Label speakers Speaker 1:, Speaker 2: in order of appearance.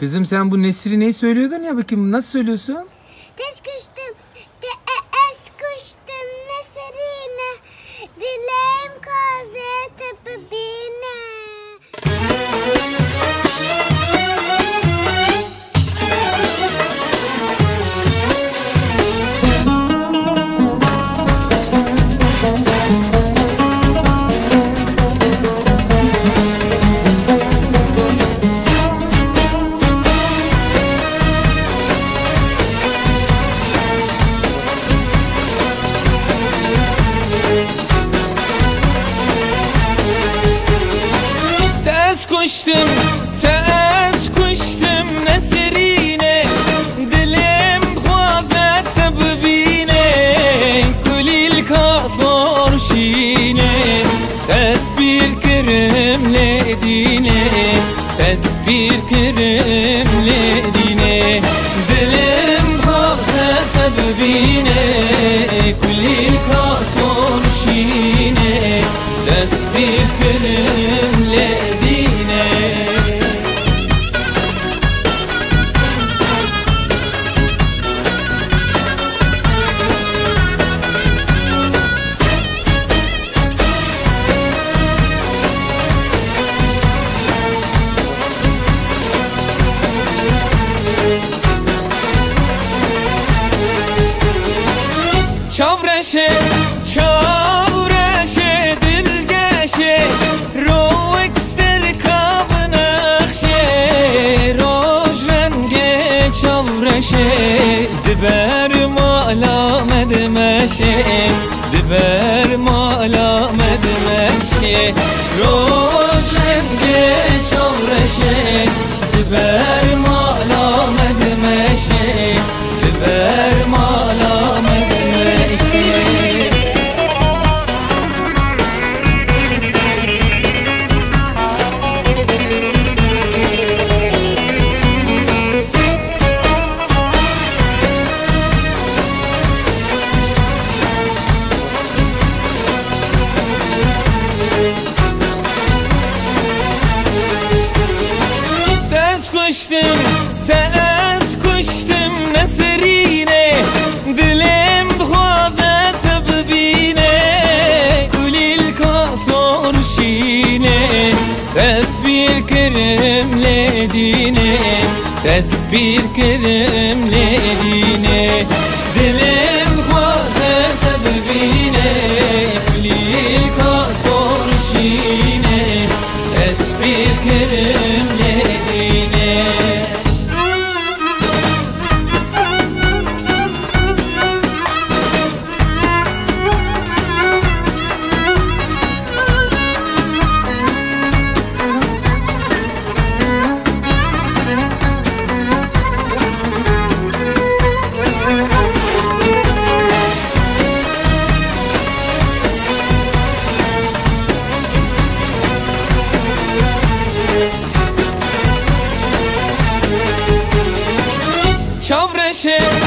Speaker 1: Kızım sen bu Nesri neyi söylüyordun ya, bakayım nasıl söylüyorsun?
Speaker 2: Teş kuştum, es kuştum Nesrine, dileğim kaze tepebine.
Speaker 3: تاز کشتم نسرینه دلم خوازت ببینه کلیل کاسور شینه تسبیر کرم لدینه تسبیر کرم لدینه دلم خوازت ببینه کلیل کاسور شینه تسبیر کرم لدینه. چاورشه چاورشه دلگشه رو اکستر کاب نخشه روش رنگ چاورشه دبر مالا مدمشه دبر مالا مدمشه روش رنگ چاورشه دبر مالا مدمشه دبر مالا تاز کشتم نسرینه دلم خوازت ببینه کلیل کاسور شینه تسبیر کرم لدینه تسبیر کرم لدینه دلم خوازت ببینه کلیل کاسور شینه تسبیر کرم لدینه. چاورشه